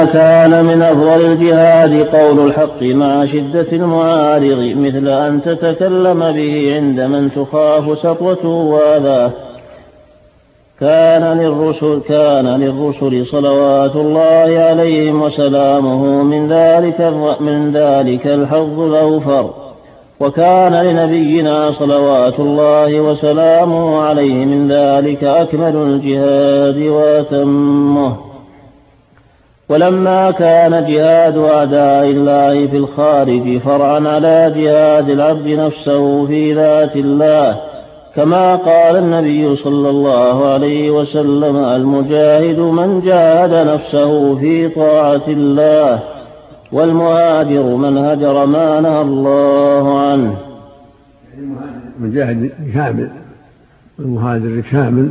كان من أفضل الجهاد قول الحق مع شدة المعارض، مثل أن تتكلم به عند من تخاف سطوته وأذاه. كان للرسل صلوات الله عليهم وسلامه من ذلك الحظ الأوفر، وكان لنبينا صلوات الله وسلامه عليه من ذلك أكمل الجهاد وأتمه. ولما كان جهاد أعداء الله في الخارج فرعا على جهاد العبد نفسه في ذات الله، كما قال النبي صلى الله عليه وسلم: المجاهد من جاهد نفسه في طاعة الله، والمهاجر من هجر ما نهى الله عنه. المجاهد كامل والمهاجر كامل،